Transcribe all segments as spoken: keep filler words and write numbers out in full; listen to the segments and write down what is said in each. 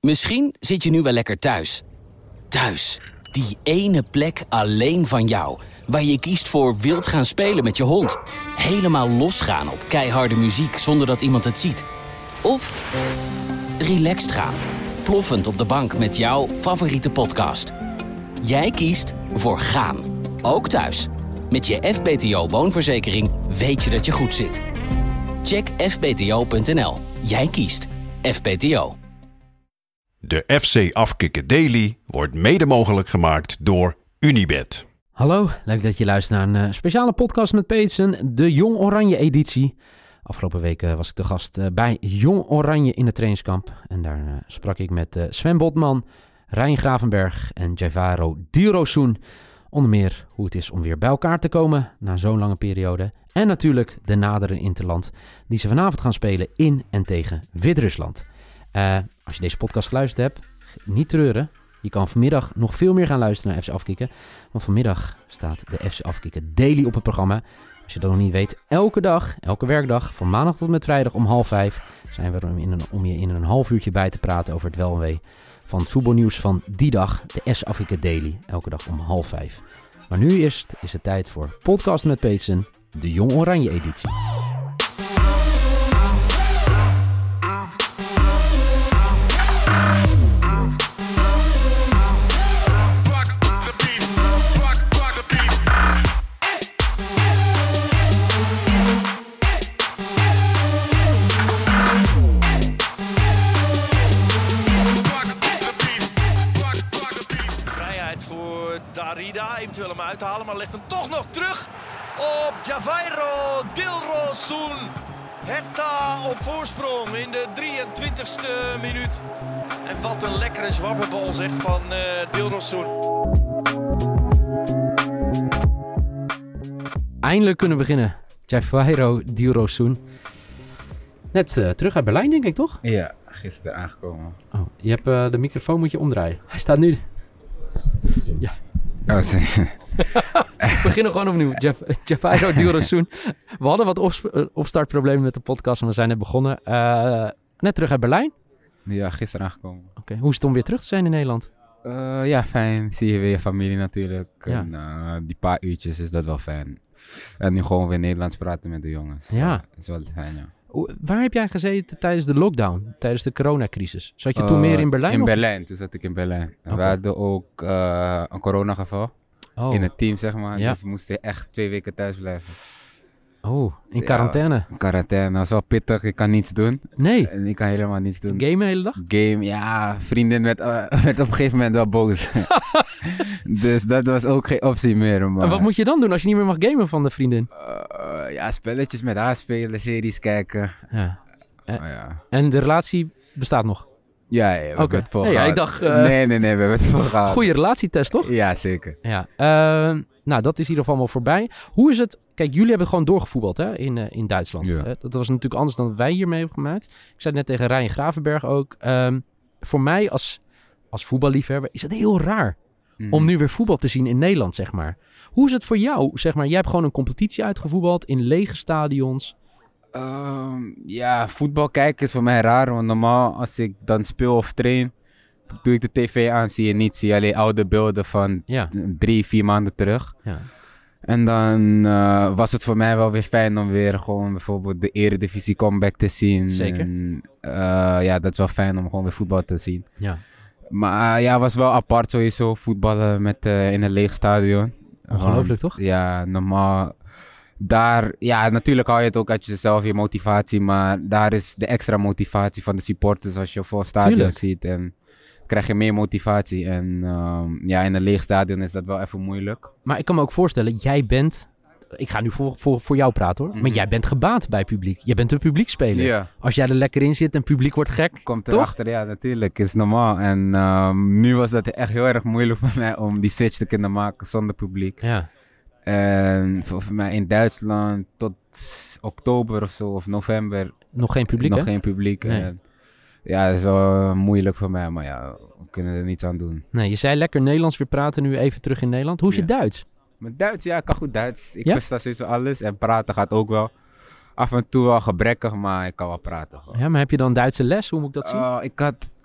Misschien zit je nu wel lekker thuis. Thuis, die ene plek alleen van jou, waar je kiest voor wild gaan spelen met je hond. Helemaal losgaan op keiharde muziek zonder dat iemand het ziet. Of relaxed gaan, ploffend op de bank met jouw favoriete podcast. Jij kiest voor gaan, ook thuis. Met je F B T O woonverzekering weet je dat je goed zit. Check f b t o punt n l. Jij kiest F B T O. De F C Afkikken Daily wordt mede mogelijk gemaakt door Unibet. Hallo, leuk dat je luistert naar een uh, speciale podcast met Peetsen, de Jong Oranje editie. Afgelopen week uh, was ik de gast uh, bij Jong Oranje in het trainingskamp. En daar uh, sprak ik met uh, Sven Botman, Rijn Gravenberg en Javairo Dilrosun. Onder meer hoe het is om weer bij elkaar te komen na zo'n lange periode. En natuurlijk de nadere interland die ze vanavond gaan spelen in en tegen Wit-Rusland. Uh, als je deze podcast geluisterd hebt, niet treuren. Je kan vanmiddag nog veel meer gaan luisteren naar F C Afkikken. Want vanmiddag staat de F C Afkikken Daily op het programma. Als je dat nog niet weet, elke dag, elke werkdag, van maandag tot met vrijdag om half vijf... zijn we er om, in een, om je in een half uurtje bij te praten over het wel en wee van het voetbalnieuws van die dag. De F C Afkikken Daily, elke dag om half vijf. Maar nu eerst is het tijd voor Podcast met Peetsen, de Jong Oranje editie. Eventueel hem uithalen, maar legt hem toch nog terug op Javairo Dilrosun. Hertha op voorsprong in de drieëntwintigste minuut. En wat een lekkere zwabberbal zeg van uh, Dilrosun. Eindelijk kunnen we beginnen. Javairo Dilrosun. Net uh, terug uit Berlijn, denk ik, toch? Ja, gisteren aangekomen. Oh, je hebt uh, de microfoon moet je omdraaien. Hij staat nu... Ja. Oh, we beginnen gewoon opnieuw. Jeff, Javairo Dilrosun. We hadden wat op, opstartproblemen met de podcast en we zijn net begonnen. Uh, net terug uit Berlijn. Ja, gisteren aangekomen. Oké, okay. Hoe is het om weer terug te zijn in Nederland? Uh, ja, fijn. Zie je weer je familie natuurlijk. Ja. En, uh, die paar uurtjes is dat wel fijn. En nu gewoon weer Nederlands praten met de jongens. Ja. Dat is wel fijn, ja. Waar heb jij gezeten tijdens de lockdown, tijdens de coronacrisis? Zat je uh, toen meer in Berlijn? In of? Berlijn, toen zat ik in Berlijn. Okay. We hadden ook uh, een coronageval oh. in het team, zeg maar. Ja. Dus we moesten echt twee weken thuis blijven. Oh, in quarantaine? Ja, in quarantaine, dat was wel pittig. Ik kan niets doen. Nee? En ik kan helemaal niets doen. Game de hele dag? Game, ja. Vriendin werd, uh, werd op een gegeven moment wel boos. Dus dat was ook geen optie meer. Maar... En wat moet je dan doen als je niet meer mag gamen van de vriendin? Uh, ja, spelletjes met haar spelen, series kijken. Ja. En, oh, ja. en de relatie bestaat nog? Ja, ja, we hebben okay. het voor hey, gehad. Ja, ik dacht... Uh, nee, nee, nee, we hebben het voor gehad. Goeie relatietest, toch? Ja, zeker. Ja. Uh, nou, dat is in ieder geval wel voorbij. Hoe is het... Kijk, jullie hebben gewoon doorgevoetbald hè, in, uh, in Duitsland. Ja. Uh, dat was natuurlijk anders dan wij hiermee hebben gemaakt. Ik zei het net tegen Rijn Gravenberg ook. Um, voor mij als, als voetballiefhebber is het heel raar mm. om nu weer voetbal te zien in Nederland, zeg maar. Hoe is het voor jou? Zeg maar, jij hebt gewoon een competitie uitgevoetbald in lege stadions. Um, ja, voetbal kijken is voor mij raar. Want normaal als ik dan speel of train, doe ik de tv aan, zie je niet. Zie je alleen oude beelden van ja. drie, vier maanden terug. Ja. En dan uh, was het voor mij wel weer fijn om weer gewoon bijvoorbeeld de Eredivisie comeback te zien. Zeker. En, uh, ja, dat is wel fijn om gewoon weer voetbal te zien. Ja. Maar uh, ja, het was wel apart sowieso, voetballen met, uh, in een leeg stadion. Ongelooflijk, Want, toch? Ja, normaal... Daar, ja, natuurlijk hou je het ook uit jezelf, je motivatie. Maar daar is de extra motivatie van de supporters als je vol stadion Tuurlijk. ziet. En krijg je meer motivatie. En um, ja, in een leeg stadion is dat wel even moeilijk. Maar ik kan me ook voorstellen, jij bent... Ik ga nu voor, voor, voor jou praten hoor. Mm-hmm. Maar jij bent gebaat bij publiek. Jij bent een publiekspeler. Ja. Als jij er lekker in zit en publiek wordt gek, Komt toch? erachter, ja, natuurlijk. Is normaal. En um, nu was dat echt heel erg moeilijk voor mij om die switch te kunnen maken zonder publiek. Ja. En voor, voor mij in Duitsland tot oktober of zo, of november. Nog geen publiek, Nog hè? geen publiek. Nee. En, ja, dat is wel moeilijk voor mij, maar ja, we kunnen er niets aan doen. Nee, je zei lekker Nederlands weer praten, nu even terug in Nederland. Hoe is ja. je Duits? Met Duits, ja, ik kan goed Duits. Ik ja? versta sowieso alles en praten gaat ook wel. Af en toe wel gebrekkig, maar ik kan wel praten. Gewoon. Ja, maar heb je dan Duitse les? Hoe moet ik dat zien? Uh, ik had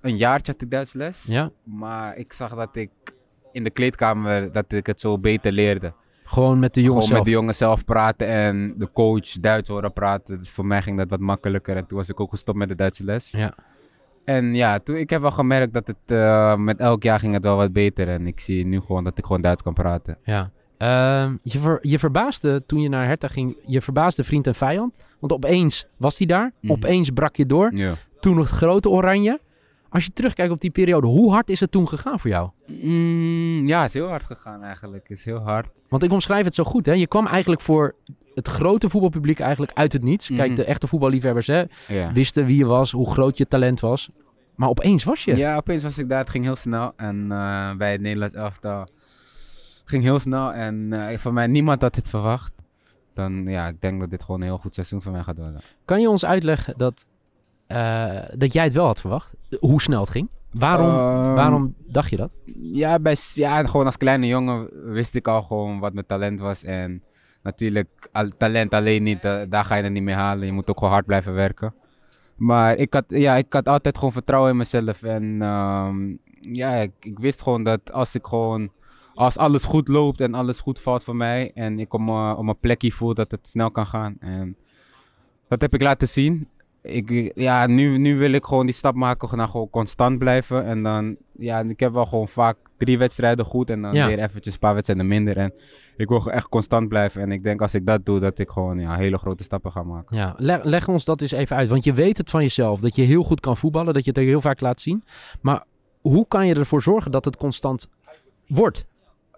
een jaartje had ik Duits les. Ja. Maar ik zag dat ik in de kleedkamer, dat ik het zo beter leerde. Gewoon met de jongens Gewoon zelf? met de jongens zelf praten en de coach Duits horen praten. Dus voor mij ging dat wat makkelijker. En toen was ik ook gestopt met de Duitse les. Ja. En ja, toen, ik heb wel gemerkt dat het uh, met elk jaar ging het wel wat beter. En ik zie nu gewoon dat ik gewoon Duits kan praten. Ja. Uh, je, ver, je verbaasde toen je naar Hertha ging, je verbaasde vriend en vijand. Want opeens was hij daar. Mm. Opeens brak je door. Ja. Toen het grote Oranje. Als je terugkijkt op die periode, hoe hard is het toen gegaan voor jou? Mm, ja, het is heel hard gegaan eigenlijk. Het is heel hard. Want ik omschrijf het zo goed, hè. Je kwam eigenlijk voor het grote voetbalpubliek eigenlijk uit het niets. Mm-hmm. Kijk, de echte voetballiefhebbers, hè, ja. wisten wie je was, hoe groot je talent was. Maar opeens was je. Ja, opeens was ik daar. Het ging heel snel. En uh, bij het Nederlands elftal ging heel snel. En uh, van mij, niemand had dit verwacht. Dan, ja, ik denk dat dit gewoon een heel goed seizoen voor mij gaat worden. Kan je ons uitleggen dat, uh, dat jij het wel had verwacht? Hoe snel het ging? Waarom, um, waarom dacht je dat? Ja, bij, ja, gewoon als kleine jongen wist ik al gewoon wat mijn talent was. En natuurlijk, al, talent alleen niet, uh, daar ga je er niet mee halen. Je moet ook gewoon hard blijven werken. Maar ik had, ja, ik had altijd gewoon vertrouwen in mezelf. En um, ja, ik, ik wist gewoon dat als ik gewoon... Als alles goed loopt en alles goed valt voor mij... En ik op mijn, op mijn plekje voel dat het snel kan gaan. En dat heb ik laten zien. Ik, ja, nu, nu wil ik gewoon die stap maken naar gewoon constant blijven. En dan... Ja, ik heb wel gewoon vaak drie wedstrijden goed. En dan ja. weer eventjes een paar wedstrijden minder. En ik wil echt constant blijven. En ik denk als ik dat doe, dat ik gewoon ja, hele grote stappen ga maken. Ja, leg, leg ons dat eens even uit. Want je weet het van jezelf. Dat je heel goed kan voetballen. Dat je het er heel vaak laat zien. Maar hoe kan je ervoor zorgen dat het constant wordt?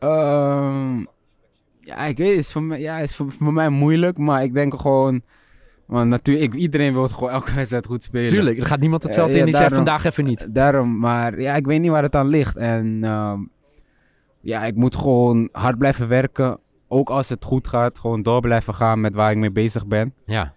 Um, ja, ik weet het. Is voor mij, ja, het is voor, voor mij moeilijk. Maar ik denk gewoon... Want natuurlijk, ik, iedereen wil gewoon elke wedstrijd goed spelen. Tuurlijk, er gaat niemand het veld uh, in die ja, zegt vandaag even niet. Daarom, maar ja, ik weet niet waar het aan ligt. En uh, ja, ik moet gewoon hard blijven werken. Ook als het goed gaat, gewoon door blijven gaan met waar ik mee bezig ben. Ja.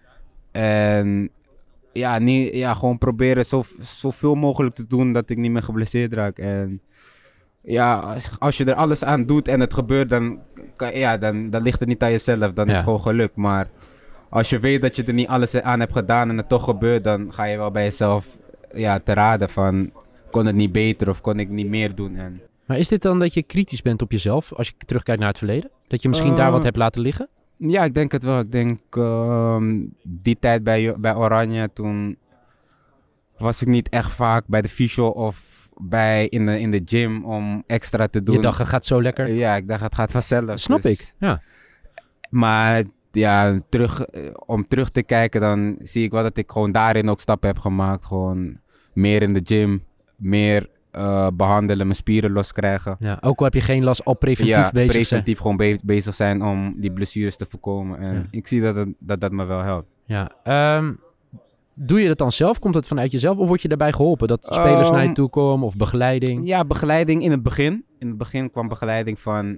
En ja, niet, ja gewoon proberen zo, zoveel mogelijk te doen dat ik niet meer geblesseerd raak. En ja, als, als je er alles aan doet en het gebeurt, dan, kan, ja, dan, dan ligt het niet aan jezelf. Dan ja. is het gewoon geluk, maar... Als je weet dat je er niet alles aan hebt gedaan en het toch gebeurt, dan ga je wel bij jezelf ja, te raden van... Kon het niet beter of kon ik niet meer doen? En... Maar is dit dan dat je kritisch bent op jezelf als je terugkijkt naar het verleden? Dat je misschien uh, daar wat hebt laten liggen? Ja, ik denk het wel. Ik denk uh, die tijd bij, bij Oranje, toen was ik niet echt vaak bij de fysio of bij in de, in de gym om extra te doen. Je dacht het gaat zo lekker? Uh, ja, ik dacht het gaat vanzelf. Snap dus... ik, ja. Maar... Ja, terug, om terug te kijken, dan zie ik wel dat ik gewoon daarin ook stappen heb gemaakt. Gewoon meer in de gym, meer uh, behandelen, mijn spieren loskrijgen. Ja, ook al heb je geen last, al preventief ja, bezig preventief zijn. gewoon be- bezig zijn om die blessures te voorkomen. En ja. ik zie dat, het, dat dat me wel helpt. Ja, um, doe je dat dan zelf? Komt het vanuit jezelf of word je daarbij geholpen? Dat spelers um, naar je toe komen of begeleiding? Ja, begeleiding in het begin. In het begin kwam begeleiding van...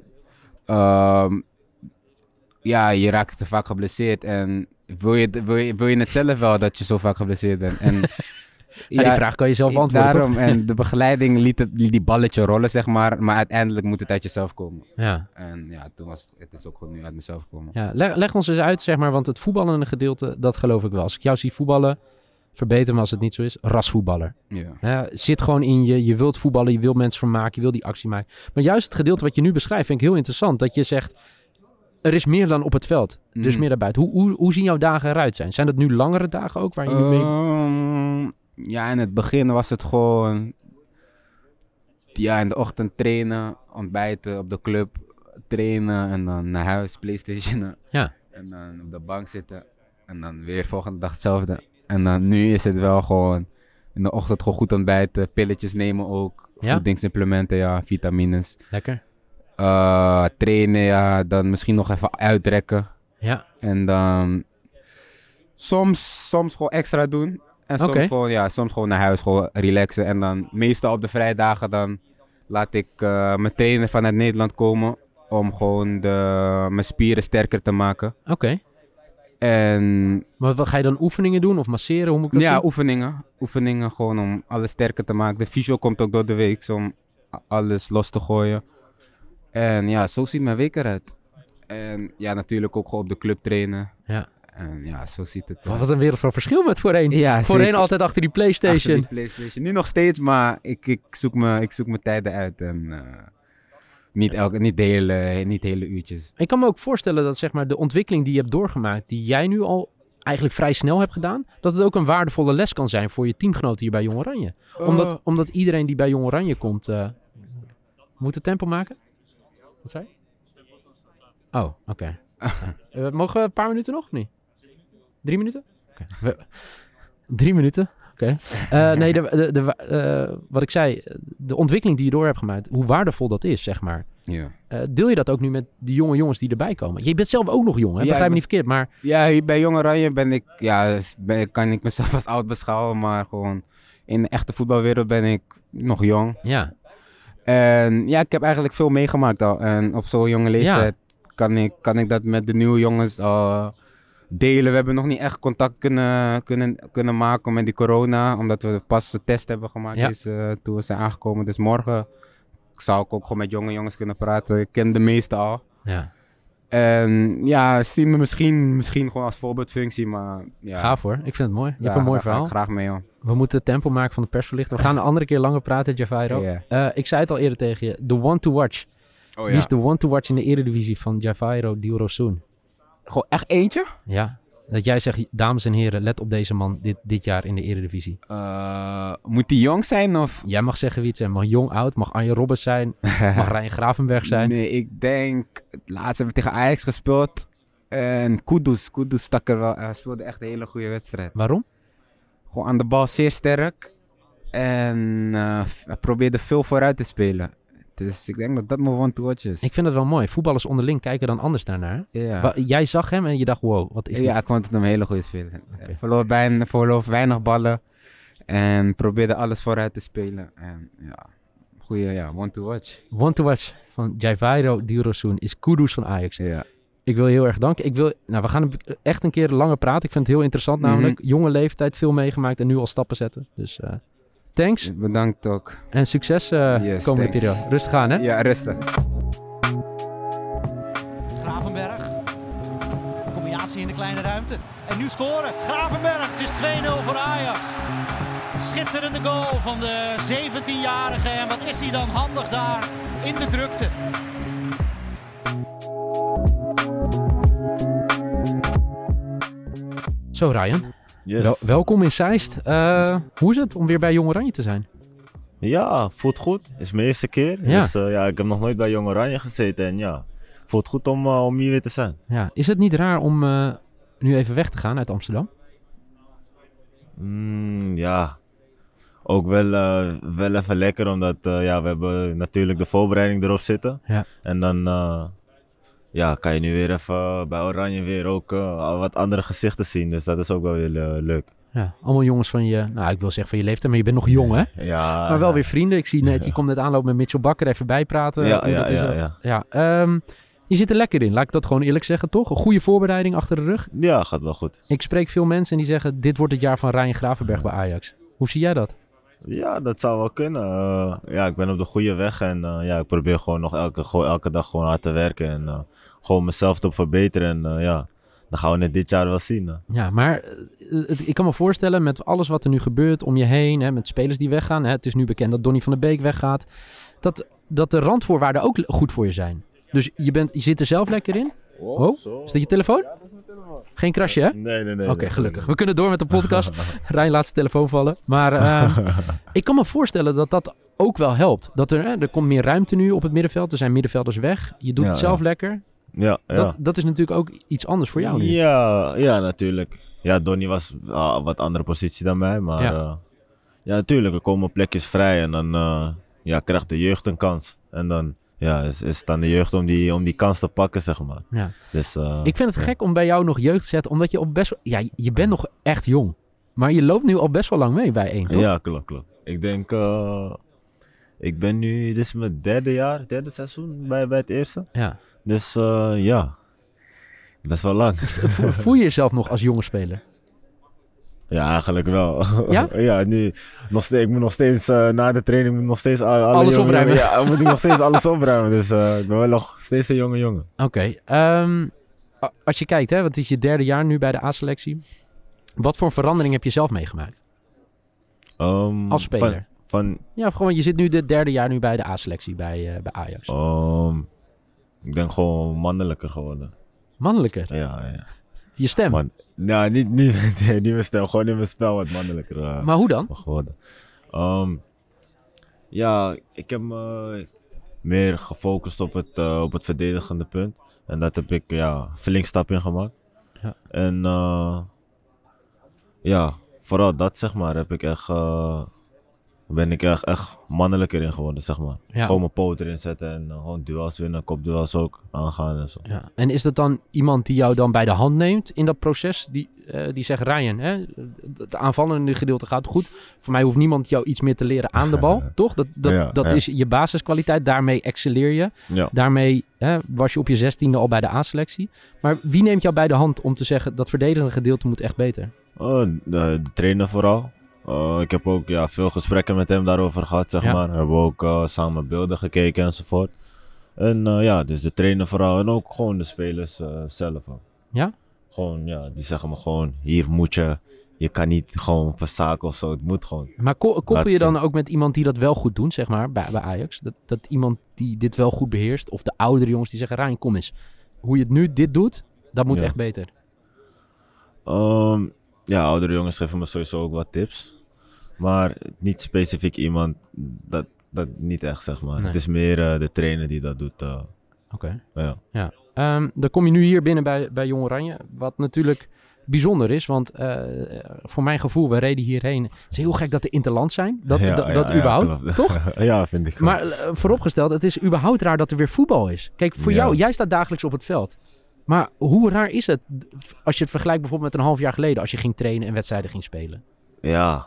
Um, Ja, je raakt te vaak geblesseerd en wil je, wil, je, wil je het zelf wel dat je zo vaak geblesseerd bent? En, ja, ja, die vraag kan je zelf beantwoorden, daarom, toch? En de begeleiding liet, het, liet die balletje rollen, zeg maar. Maar uiteindelijk moet het uit jezelf komen. Ja. En ja, toen was het, het is ook gewoon nu uit mezelf gekomen. Ja, leg, leg ons eens uit, zeg maar, want het voetballende gedeelte, dat geloof ik wel. Als ik jou zie voetballen, verbeter me als het niet zo is, rasvoetballer. Ja. Ja, zit gewoon in je, je wilt voetballen, je wilt mensen vermaken, je wil die actie maken. Maar juist het gedeelte wat je nu beschrijft vind ik heel interessant. Dat je zegt... Er is meer dan op het veld. Er is mm. meer daarbuiten. Hoe, hoe, hoe zien jouw dagen eruit zijn? Zijn dat nu langere dagen ook? Waar je um, mee... Ja, in het begin was het gewoon... Ja, in de ochtend trainen, ontbijten op de club, trainen en dan naar huis, PlayStation. Ja. En dan op de bank zitten en dan weer volgende dag hetzelfde. En dan nu is het wel gewoon in de ochtend gewoon goed ontbijten, pilletjes nemen ook, ja? voedingssupplementen, ja, vitamines. Lekker. Uh, trainen, ja, dan misschien nog even uitrekken. Ja. En dan soms, soms gewoon extra doen. En soms, okay. gewoon, ja, soms gewoon naar huis, gewoon relaxen. En dan meestal op de vrijdagen dan laat ik uh, mijn trainer vanuit Nederland komen. Om gewoon de, mijn spieren sterker te maken. Oké. Okay. En... Maar wat, ga je dan oefeningen doen of masseren? Hoe moet ik dat ja, doen? oefeningen. Oefeningen gewoon om alles sterker te maken. De fysio komt ook door de week om alles los te gooien. En ja, zo ziet mijn week eruit. En ja, natuurlijk ook gewoon op de club trainen. Ja. En ja, zo ziet het. Wat een wereld van verschil met voorheen. Ja, voorheen zeker. altijd achter die PlayStation. Achter die PlayStation. Nu nog steeds, maar ik, ik, zoek, me, ik zoek mijn tijden uit. En uh, niet, elke, niet, de hele, niet de hele uurtjes. Ik kan me ook voorstellen dat zeg maar, de ontwikkeling die je hebt doorgemaakt, die jij nu al eigenlijk vrij snel hebt gedaan, dat het ook een waardevolle les kan zijn voor je teamgenoten hier bij Jong Oranje. Uh. Omdat, omdat iedereen die bij Jong Oranje komt, uh, moet het tempo maken? Wat zei je? Oh, oké. Okay. uh, mogen we een paar minuten nog of niet? Drie minuten? Okay. We, drie minuten? Oké. Okay. Uh, nee, de, de, de, uh, wat ik zei, de ontwikkeling die je door hebt gemaakt, hoe waardevol dat is, zeg maar. Ja. Uh, deel je dat ook nu met die jonge jongens die erbij komen? Je bent zelf ook nog jong, hè? Begrijp me ben, niet verkeerd, maar... Ja, hier bij Jong Oranje ben ik, ja, ben, kan ik mezelf als oud beschouwen, maar gewoon in de echte voetbalwereld ben ik nog jong. Ja. En ja, ik heb eigenlijk veel meegemaakt al. En op zo'n jonge leeftijd ja. kan, ik, kan ik dat met de nieuwe jongens al delen. We hebben nog niet echt contact kunnen, kunnen, kunnen maken met die corona, omdat we pas de test hebben gemaakt ja. is, uh, toen we zijn aangekomen. Dus morgen zou ik ook gewoon met jonge jongens kunnen praten. Ik ken de meeste al. Ja. En ja, zien me misschien, misschien gewoon als voorbeeldfunctie, maar ja. Gaaf hoor, ik vind het mooi. Je ja, hebt een mooi daar verhaal. Ga ik graag mee, hoor. We moeten het tempo maken van de persverlichting. We gaan een andere keer langer praten, Javairo. Yeah. Uh, ik zei het al eerder tegen je, the one to watch. Oh, Wie ja. is de one to watch in de eredivisie van Javairo Dilrosun? Gewoon echt eentje? Ja. Dat jij zegt, dames en heren, let op deze man dit, dit jaar in de eredivisie. Uh, moet die jong zijn of? Jij mag zeggen wie het zijn. Mag jong, oud, mag Arjen Robbers zijn, mag Ryan Gravenberg zijn. Nee, ik denk, laatst hebben we tegen Ajax gespeeld. En Kudus, Kudus stak er wel, hij speelde echt een hele goede wedstrijd. Waarom? Gewoon aan de bal zeer sterk. En uh, hij probeerde veel vooruit te spelen. Dus ik denk dat dat mijn one to watch is. Ik vind het wel mooi. Voetballers onderling kijken dan anders daarnaar. Ja. Wa- jij zag hem en je dacht, wow, wat is dit? Ja, ik vond het een hele goede speler. Okay. Verloor, bijna, verloor weinig ballen. En probeerde alles vooruit te spelen. En ja, goede ja, one to watch. One to watch van Javairo Dilrosun is Kudus van Ajax. Ja. Ik wil je heel erg danken. Ik wil, nou, we gaan echt een keer langer praten. Ik vind het heel interessant namelijk. Mm-hmm. Jonge leeftijd, veel meegemaakt en nu al stappen zetten. Dus uh, thanks. Bedankt ook. En succes uh, yes, komende thanks. periode. Rustig aan, hè? Ja, rustig. Gravenberg. Combinatie in de kleine ruimte. En nu scoren. Gravenberg. Het is twee nul voor Ajax. Schitterende goal van de zeventienjarige. En wat is hij dan handig daar in de drukte. Zo, Ryan. Yes. Wel, welkom in Zeist. Uh, hoe is het om weer bij Jong Oranje te zijn? Ja, voelt goed. Het is mijn eerste keer. Ja. Dus uh, ja, ik heb nog nooit bij Jong Oranje gezeten. En ja, voelt goed om, uh, om hier weer te zijn. Ja. Is het niet raar om uh, nu even weg te gaan uit Amsterdam? Mm, ja, ook wel, uh, wel even lekker. Omdat uh, ja, we hebben natuurlijk de voorbereiding erop zitten. Ja. En dan uh, ja, kan je nu weer even bij Oranje weer ook uh, wat andere gezichten zien. Dus dat is ook wel weer uh, leuk. Ja, allemaal jongens van je, nou ik wil zeggen van je leeftijd, maar je bent nog jong hè? Ja. Maar wel weer vrienden. Ik zie net, je komt net aanlopen met Mitchell Bakker, even bijpraten. Ja, ja, dat is, ja, uh, ja. ja um, je zit er lekker in, laat ik dat gewoon eerlijk zeggen, toch? Een goede voorbereiding achter de rug. Ja, gaat wel goed. Ik spreek veel mensen en die zeggen, dit wordt het jaar van Ryan Gravenberg bij Ajax. Hoe zie jij dat? Ja, dat zou wel kunnen. Uh, ja, ik ben op de goede weg en uh, ja, ik probeer gewoon nog elke, gewoon elke dag gewoon hard te werken en uh, gewoon mezelf te verbeteren. En uh, ja, dan gaan we het dit jaar wel zien. Uh. Ja, maar uh, het, ik kan me voorstellen met alles wat er nu gebeurt om je heen, hè, met spelers die weggaan. Hè, het is nu bekend dat Donny van der Beek weggaat. Dat, dat de randvoorwaarden ook goed voor je zijn. Dus je, bent, je zit er zelf lekker in. Wow, oh, zo. is dat je telefoon? Ja, dat is mijn telefoon. Geen krasje, hè? Nee, nee, nee. Oké, okay, nee, gelukkig. nee. We kunnen door met de podcast. Rijn laat zijn telefoon vallen. Maar uh, ik kan me voorstellen dat dat ook wel helpt. Dat er, hè, er komt meer ruimte nu op het middenveld. Er zijn middenvelders weg. Je doet ja, het zelf ja. lekker. Ja, ja. Dat, dat is natuurlijk ook iets anders voor jou nu. Ja, ja, natuurlijk. Ja, Donny was uh, wat andere positie dan mij. Maar ja, uh, ja natuurlijk. Er komen plekjes vrij. En dan uh, ja, krijgt de jeugd een kans. En dan ja, is, is het aan de jeugd om die, om die kans te pakken, zeg maar. Ja. Dus, uh, ik vind het ja. gek om bij jou nog jeugd te zetten. Omdat je op best... Ja, je bent nog echt jong. Maar je loopt nu al best wel lang mee bij één, toch? Ja, klopt, klopt. Ik denk... Uh, ik ben nu... Dit is mijn derde jaar, derde seizoen bij, bij het eerste. Ja. Dus uh, ja, best wel lang. Voel je jezelf nog als jonge speler? Ja, eigenlijk wel. Ja? Ja, nu, nog steeds, ik moet nog steeds, uh, na de training moet nog steeds alle, alle alles jongen, opruimen. Ja, moet ik nog steeds alles opruimen. Dus uh, ik ben wel nog steeds een jonge jongen. Oké. Okay, um, als je kijkt, hè, want het is je derde jaar nu bij de A-selectie. Wat voor verandering heb je zelf meegemaakt? Um, Als speler? Van, van, ja, gewoon, je zit nu de derde jaar nu bij de A-selectie bij, uh, bij Ajax. Um, ik denk gewoon mannelijker geworden. Mannelijker? Ja, ja. Je stem? Man, nou, niet, niet, nee, niet mijn stem. Gewoon in mijn spel wat mannelijker uh, maar hoe dan? geworden. Um, ja, ik heb me meer gefocust op het, uh, op het verdedigende punt. En dat heb ik ja, flink stap in gemaakt. Ja. En uh, ja, vooral dat zeg maar heb ik echt, uh, ben ik echt, echt mannelijker in geworden zeg maar. Ja. Gewoon mijn poot erin zetten en uh, gewoon duels winnen, kopduels ook aangaan en zo. Ja. En is dat dan iemand die jou dan bij de hand neemt in dat proces? Die, uh, die zegt, Ryan, hè, het aanvallende gedeelte gaat goed. Voor mij hoeft niemand jou iets meer te leren aan de bal, toch? Dat, dat, ja, dat ja. is je basiskwaliteit, daarmee excelleer je. Ja. Daarmee hè, was je op je zestiende al bij de A-selectie. Maar wie neemt jou bij de hand om te zeggen, dat verdedigende gedeelte moet echt beter? Oh, de, de trainer vooral. Uh, ik heb ook ja, veel gesprekken met hem daarover gehad, zeg Ja. maar. We hebben ook uh, samen beelden gekeken enzovoort. En uh, ja, dus de trainer vooral en ook gewoon de spelers uh, zelf ook. Ja? Gewoon, ja, die zeggen me gewoon, hier moet je, je kan niet gewoon verzaken of zo, het moet gewoon. Maar ko- koppel Laat je dan zien. ook met iemand die dat wel goed doet, zeg maar, bij, bij Ajax? Dat, dat iemand die dit wel goed beheerst, of de oudere jongens die zeggen, Ryan, kom eens. Hoe je het nu dit doet, dat moet Ja. echt beter. Um, ja, oudere jongens geven me sowieso ook wat tips. Maar niet specifiek iemand, dat, dat niet echt, zeg maar. Nee. Het is meer uh, de trainer die dat doet. Uh, Oké. ja. Ja. Um, dan kom je nu hier binnen bij, bij Jong Oranje. Wat natuurlijk bijzonder is, want uh, voor mijn gevoel, we reden hierheen. Het is heel gek dat er interland zijn. Dat, Ja, dat, ja, dat ja, überhaupt, klopt. toch? Ja, vind ik. Maar uh, vooropgesteld, het is überhaupt raar dat er weer voetbal is. Kijk, voor Ja. jou, jij staat dagelijks op het veld. Maar hoe raar is het als je het vergelijkt bijvoorbeeld met een half jaar geleden, als je ging trainen en wedstrijden ging spelen? Ja.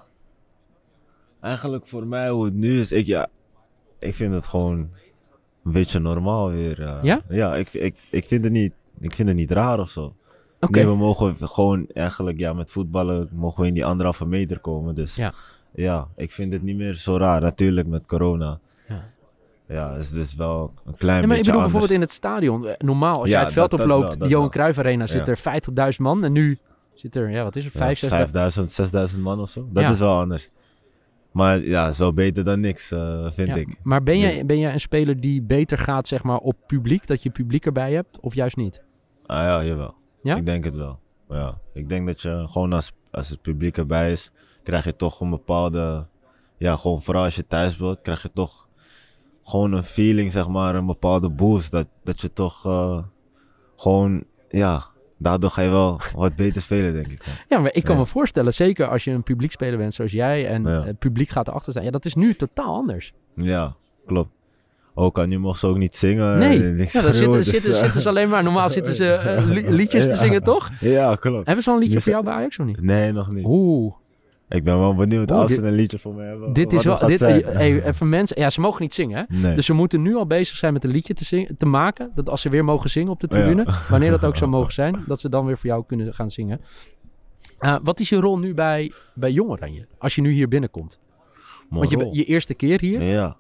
Eigenlijk voor mij hoe het nu is, ik, ja, ik vind het gewoon een beetje normaal weer. Uh, Ja? Ja, ik, ik, ik, vind het niet, ik vind het niet raar of zo. Oké. Nee, we mogen gewoon eigenlijk, ja, met voetballen mogen we in die anderhalve meter komen. Dus Ja. ja, ik vind het niet meer zo raar. Natuurlijk met corona. Ja. Ja, het is dus wel een klein Ja, maar ik beetje bedoel anders. bijvoorbeeld in het stadion. Eh, Normaal, als Ja, jij het veld dat- dat oploopt, wel, de dat Johan wel. Cruijff Arena, zit Ja. er vijftigduizend man. En nu zit er, ja, wat is er, Ja, vijf, zes... vijfduizend, zesduizend man of zo. Dat Ja. is wel anders. Maar ja, zo beter dan niks, uh, vind Ja, ik. Maar ben Nee. jij, ben jij een speler die beter gaat, zeg maar, op publiek? Dat je publiek erbij hebt? Of juist niet? Ah ja, jawel. Ja? Ik denk het wel. Ja. Ik denk dat je gewoon als, als het publiek erbij is, krijg je toch een bepaalde... Ja, gewoon vooral als je thuis bent, krijg je toch gewoon een feeling, zeg maar, een bepaalde boost. Dat, dat je toch uh, gewoon, ja, daardoor ga je wel wat beter spelen, denk ik. Ja, maar ik kan Ja. me voorstellen, zeker als je een publiekspeler bent zoals jij en Ja. het publiek gaat erachter staan. Ja, dat is nu totaal anders. Ja, klopt. Ook al nu mochten ze ook niet zingen. Nee, en niks ja, dan schreeuwen, zitten, dus, zitten, uh, zitten ze alleen maar, normaal zitten ze eh, li- liedjes te Ja. zingen, toch? Ja, klopt. Hebben ze al een liedje Dus- voor jou bij Ajax of niet? Nee, nog niet. Oeh, Ik ben wel benieuwd Oeh, als dit- ze een liedje voor me hebben. dit is wat wel... het Dit, gaat eh, zijn. hey, even mensen, ja, ze mogen niet zingen, hè? Nee. Dus ze moeten nu al bezig zijn met een liedje te, zingen, te maken. Dat als ze weer mogen zingen op de tribune, Ja. wanneer dat ook zou mogen zijn, dat ze dan weer voor jou kunnen gaan zingen. Uh, wat is je rol nu bij, bij Jong Oranje? Als je nu hier binnenkomt. Mijn Want je, rol. je eerste keer hier. Ja.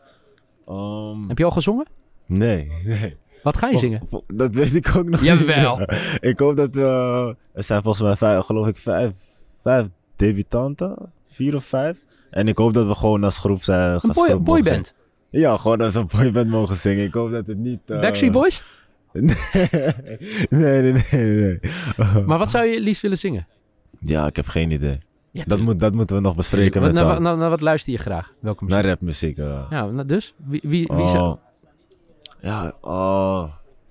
Um, Heb je al gezongen? nee, nee. Wat ga je Vol- zingen? vol- dat weet ik ook nog Jawel. niet. Ik hoop dat uh, er zijn volgens mij vijf, geloof ik vijf, vijf debutanten. Vier of vijf. En ik hoop dat we gewoon als groep zijn. Een als boy, groep mogen boyband. zingen. Ja, gewoon als een boyband mogen zingen. Ik hoop dat het niet... uh, Backstreet Boys? nee, nee, nee, nee. nee. Maar wat zou je liefst willen zingen? Ja, ik heb geen idee. Ja, Dat, moet, dat moeten we nog bespreken wat, met z'n naar, allen. naar, naar wat luister je graag? Welke muziek? Naar rapmuziek. Uh. Ja, nou dus? Wie, wie, wie Oh. zou... Ja, oh.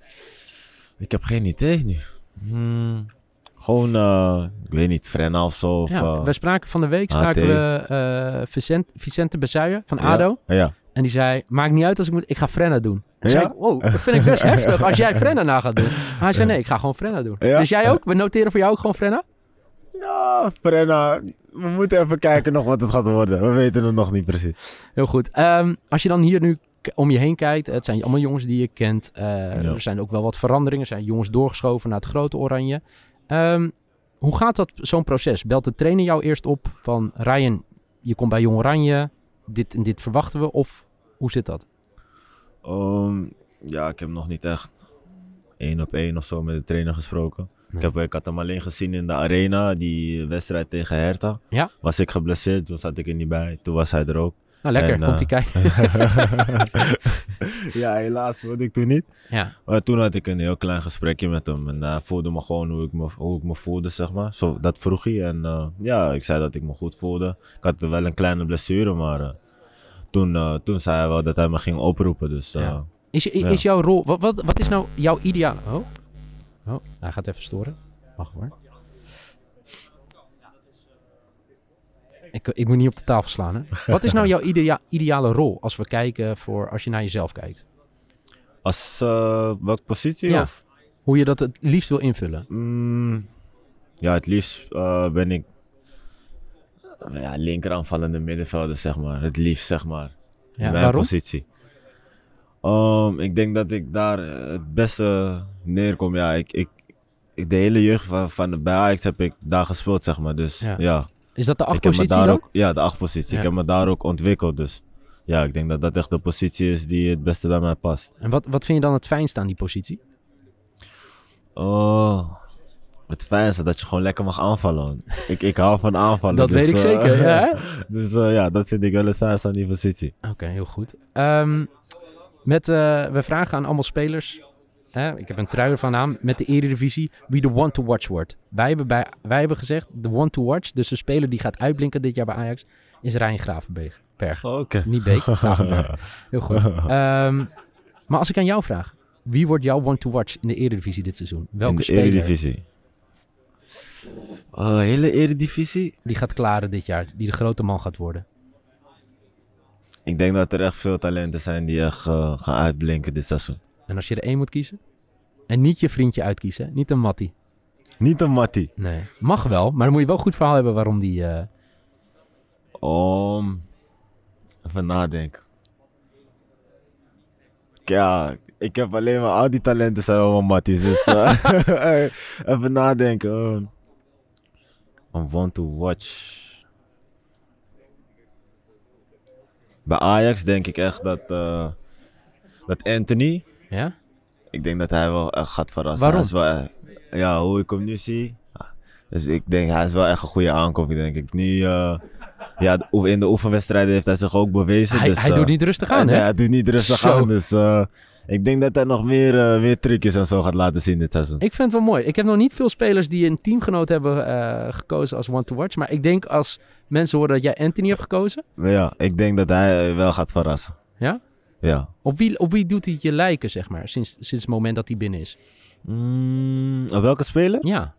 Ik heb geen idee nu. Hmm. Gewoon, uh, ik weet niet, Frenna of zo. Of, Ja, uh, we spraken van de week H T. spraken we uh, Vicente, Vicente Bezuijen van ja, ADO. Ja. En die zei, maakt niet uit als ik moet, ik ga Frenna doen. Toen Ja? zei ik, wow, dat vind ik best heftig als jij Frenna na gaat doen. Maar hij zei, nee, ik ga gewoon Frenna doen. Ja? Dus jij ook? We noteren voor jou ook gewoon Frenna? Ja, Frenna. We moeten even kijken nog wat het gaat worden. We weten het nog niet precies. Heel goed. Um, als je dan hier nu k- om je heen kijkt, het zijn allemaal jongens die je kent. Uh, Ja. Er zijn ook wel wat veranderingen. Er zijn jongens doorgeschoven naar het grote Oranje. Um, hoe gaat dat, zo'n proces? Belt de trainer jou eerst op van Ryan, je komt bij Jong Oranje, dit en dit verwachten we? Of hoe zit dat? Um, ja, ik heb nog niet echt één op één of zo met de trainer gesproken. Nee. Ik, heb, ik had hem alleen gezien in de arena, die wedstrijd tegen Hertha. Ja? Was ik geblesseerd, toen zat ik er niet bij. Toen was hij er ook. Nou, lekker. En, Komt hij uh, kijken. Ja, helaas wilde ik toen niet. Ja. Maar toen had ik een heel klein gesprekje met hem. En hij voelde me gewoon hoe ik me, hoe ik me voelde, zeg maar. Zo, dat vroeg hij. En uh, ja, ik zei dat ik me goed voelde. Ik had wel een kleine blessure, maar uh, toen, uh, toen zei hij wel dat hij me ging oproepen. Dus, uh, Ja. Is, is, ja. is jouw rol... Wat, wat, wat is nou jouw ideale... Oh. Oh, hij gaat even storen. Wacht hoor. Ik, ik moet niet op de tafel slaan, hè. Wat is nou jouw idea, ideale rol als we kijken voor... Als je naar jezelf kijkt? Als uh, welke positie? Ja. Of? Hoe je dat het liefst wil invullen? Mm, ja, het liefst uh, ben ik uh, ja, linker aanvallende middenvelder, zeg maar. Het liefst, zeg maar. Ja, in mijn waarom? positie. Um, ik denk dat ik daar uh, het beste neerkom. Ja, ik, ik, ik, de hele jeugd van, van de, bij Ajax heb ik daar gespeeld, zeg maar. Dus Ja. ja. Is dat de Ik heb me achtpositie daar dan? ook, ja, de achtpositie. Ja. Ik heb me daar ook ontwikkeld. Dus ja, ik denk dat dat echt de positie is die het beste bij mij past. En wat, wat vind je dan het fijnste aan die positie? Oh, het fijnste dat je gewoon lekker mag aanvallen. Ik, ik hou van aanvallen. Dat dus, weet ik uh, zeker, ja. Dus uh, ja, dat vind ik wel het fijnste aan die positie. Oké, heel goed. Um, met, uh, we vragen aan allemaal spelers... Hè, ik heb een trui ervan aan met de Eredivisie wie de one to watch wordt. Wij hebben, bij, wij hebben gezegd de one to watch, dus de speler die gaat uitblinken dit jaar bij Ajax, is Ryan Gravenberg. Berg. Oké. Okay. Niet Beek, Gravenberg. Heel goed. Um, maar als ik aan jou vraag, wie wordt jouw one to watch in de Eredivisie dit seizoen? Welke in de speler Eredivisie? Uh, hele Eredivisie? Die gaat klaren dit jaar, die de grote man gaat worden? Ik denk dat er echt veel talenten zijn die echt uh, gaan uitblinken dit seizoen. En als je er één moet kiezen? En niet je vriendje uitkiezen, hè? Niet een Mattie. Niet een Mattie? Nee, mag wel, maar dan moet je wel een goed verhaal hebben waarom die... Uh... Um, even nadenken. Ja, ik heb alleen maar al die talenten zijn allemaal Matties, dus uh, even nadenken. Uh, een one to watch. Bij Ajax denk ik echt dat, uh, dat Anthony... Ja? Ik denk dat hij wel echt gaat verrassen. Waarom? Hij is wel, ja, hoe ik hem nu zie. Dus ik denk, hij is wel echt een goede aankoop, denk ik. Nu, uh, ja, in de oefenwedstrijden heeft hij zich ook bewezen. Hij, dus, hij uh, doet niet rustig aan, nee, hè? hij doet niet rustig Zo. aan. Dus uh, ik denk dat hij nog meer, uh, meer trucjes en zo gaat laten zien dit seizoen. Ik vind het wel mooi. Ik heb nog niet veel spelers die een teamgenoot hebben uh, gekozen als one to watch. Maar ik denk als mensen horen dat jij Anthony hebt gekozen. Maar ja, ik denk dat hij wel gaat verrassen. Ja? Ja. Op wie, op wie doet hij het je lijken, zeg maar, sinds, sinds het moment dat hij binnen is? Mm, op welke speler? Ja.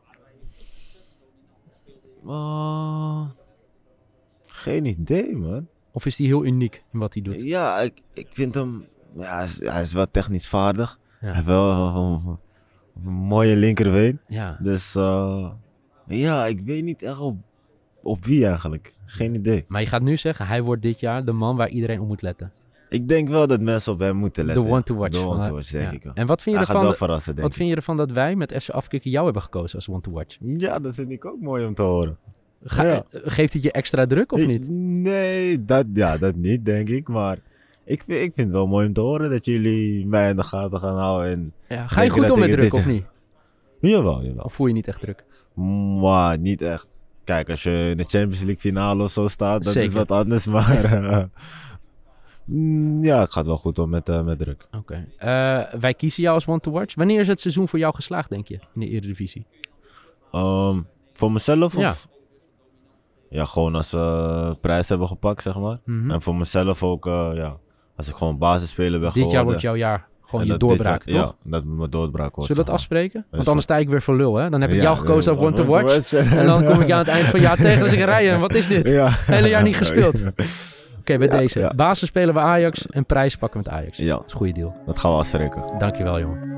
Uh, geen idee, man. Of is hij heel uniek in wat hij doet? Ja, ik, ik vind hem... Ja, hij, is, hij is wel technisch vaardig. Ja. Hij heeft wel een, een mooie linkerbeen. Ja. Dus uh, ja, ik weet niet echt op, op wie eigenlijk. Geen idee. Maar je gaat nu zeggen, hij wordt dit jaar de man waar iedereen op moet letten. Ik denk wel dat mensen op hem moeten letten. De one to watch. De one to watch, denk ja. ik wel. En wat vind je Hij gaat ervan? wel verrassen, denk Wat vind je ervan dat wij met F C Afkikken jou hebben gekozen als one to watch? ik. Ja, dat vind ik ook mooi om te horen. Ga, Ja. Geeft het je extra druk of Ik- niet? Nee, dat, ja, dat niet, denk ik. Maar ik vind, ik vind het wel mooi om te horen dat jullie mij in de gaten gaan houden. En Ja, ga je denk goed dat om ik met het druk dit of jaar- niet? Jawel, jawel. Of voel je niet echt druk? Maar niet echt. Kijk, als je in de Champions League finale of zo staat, dat Zeker. is wat anders. Maar uh, mm, ja, het gaat wel goed om met, uh, met druk. Oké. Okay. Uh, wij kiezen jou als one to watch. Wanneer is het seizoen voor jou geslaagd, denk je, in de Eredivisie? Um, voor mezelf Ja. of? Ja, gewoon als we prijs hebben gepakt, zeg maar. Mhm. En voor mezelf ook, uh, ja, als ik gewoon basisspeler ben Dit jaar geworden. wordt jouw jaar gewoon en je dat dit doorbraak, jaar- toch? Ja, dat mijn doorbraak wordt. Zullen we dat zeg maar. afspreken? Want Is anders sta ik weer voor lul, hè? Dan heb ik Ja, jou gekozen als ja, one to watch. watch. En dan kom ik je aan het eind van het jaar tegen en zeg ik, Ryan, wat is dit? Ja. Hele jaar niet gespeeld. Oké, okay, bij Ja, deze. ja. Basis spelen bij Ajax en prijs pakken met Ajax. Ja. Dat is een goede deal. Dat gaan we afspreken. Dankjewel, jongen.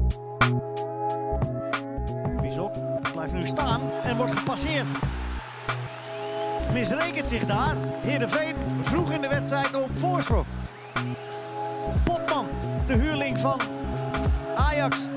Bizot blijft nu staan en wordt gepasseerd. Misrekent zich daar. Heerenveen vroeg in de wedstrijd op voorsprong. Potman, de huurling van Ajax.